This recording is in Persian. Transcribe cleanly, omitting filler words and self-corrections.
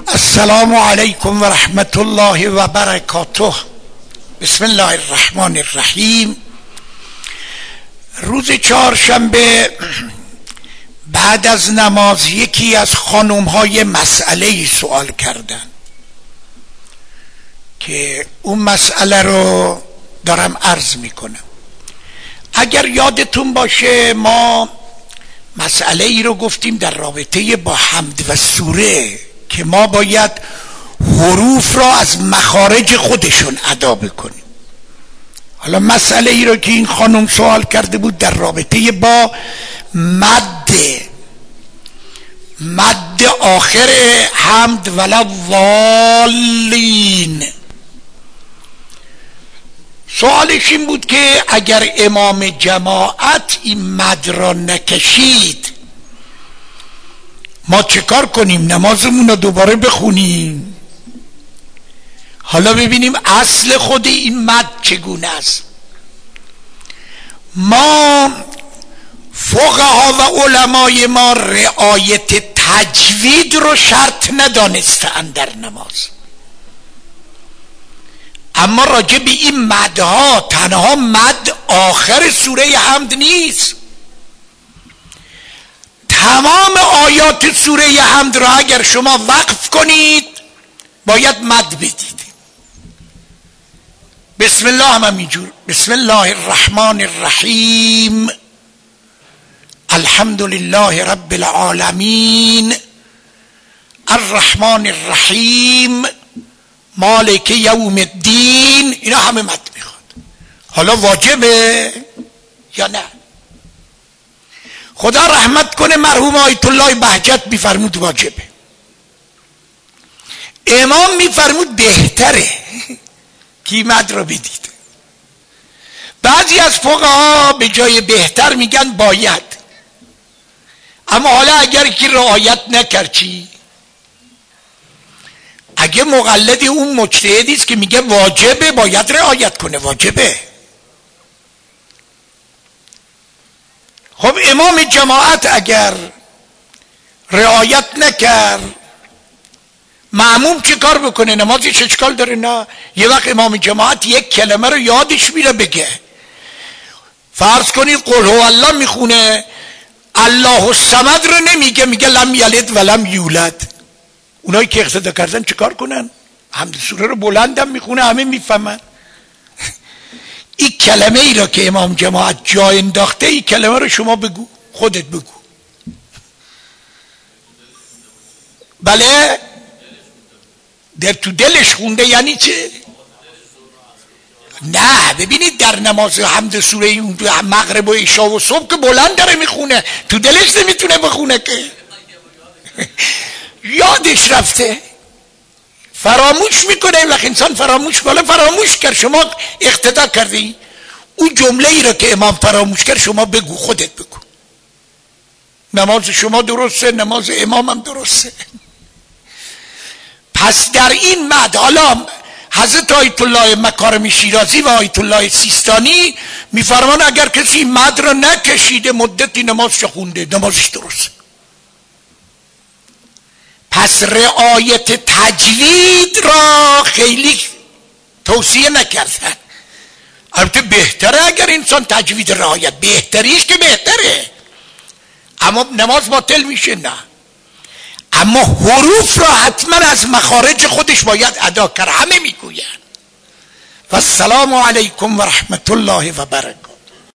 السلام علیکم و رحمت الله و برکاته. بسم الله الرحمن الرحیم. روز چهارشنبه بعد از نماز یکی از خانوم‌های مسئله سوال کردن که اون مسئله رو دارم عرض میکنم. اگر یادتون باشه ما مسئله ای رو گفتیم در رابطه با حمد و سوره که ما باید حروف را از مخارج خودشون ادا بکنیم. حالا مسئله ای رو که این خانم سوال کرده بود در رابطه با مد آخر حمد ولا ضالین. سوالش این بود که اگر امام جماعت این مد را نکشید ما چه کار کنیم؟ نمازمون رو دوباره بخونیم؟ حالا ببینیم اصل خود این مد چگونه است. ما فقها و علمای ما رعایت تجوید رو شرط ندانستند در نماز، اما راجع به این مدها تنها مد آخر سوره حمد نیست، تمام آیات سوره حمد را اگر شما وقف کنید باید مد بدید. بسم الله هم همینجور. بسم الله الرحمن الرحیم الحمد لله رب العالمین الرحمن الرحیم مالک یوم الدین. اینا همه مد میخواد. حالا واجبه یا نه؟ خدا رحمت کنه مرحوم آیت الله بهجت میفرمود واجبه. امام میفرمود بهتره که مد رو بدید. بعضی از فقها به جای بهتر میگن باید. اما حالا اگر کی رعایت نکرد چی؟ اگه مقلد اون مجتهدی است که میگه واجبه باید رعایت کنه، واجبه. خب امام جماعت اگر رعایت نکرد مأموم چه کار بکنه؟ نمازش اشکال داره؟ نه. یه وقت امام جماعت یک کلمه رو یادش میره بگه. فرض کنید قل هو الله میخونه، الله الصمد رو نمیگه، میگه لم یلد و لم یولد. اونایی که اقتدا کردن چه کار کنن؟ حمد سوره رو بلندم میخونه، همه میفهمن. این کلمه ای را که امام جماعت جا انداخته، این کلمه رو شما بگو، خودت بگو. بله در تو دلش خونده یعنی چه؟ نه ببینید در نماز حمد سوره مغرب و عشا و صبح که بلند داره میخونه، تو دلش نمیتونه بخونه که یادش رفته، فراموش میکنه. وقت انسان فراموش کنه، فراموش کرد، شما اقتدا کردی. اون جمله ای را که امام فراموش کرد شما بگو، خودت بگو. نماز شما درسته، نماز امام هم درسته. پس در این مد حالا حضرت آیت الله مکارم شیرازی و آیت الله سیستانی میفرمان اگر کسی مد را نکشیده مدتی نمازش خونده، نمازش درسته. پس رعایت تجوید را خیلی توصیه نکردن. البته بهتره اگر انسان تجوید رعایت، بهتریش که بهتره، اما نماز باطل میشه نه. اما حروف را حتما از مخارج خودش باید ادا کرد. همه میگوین. و السلام علیکم و رحمت الله و برکاته.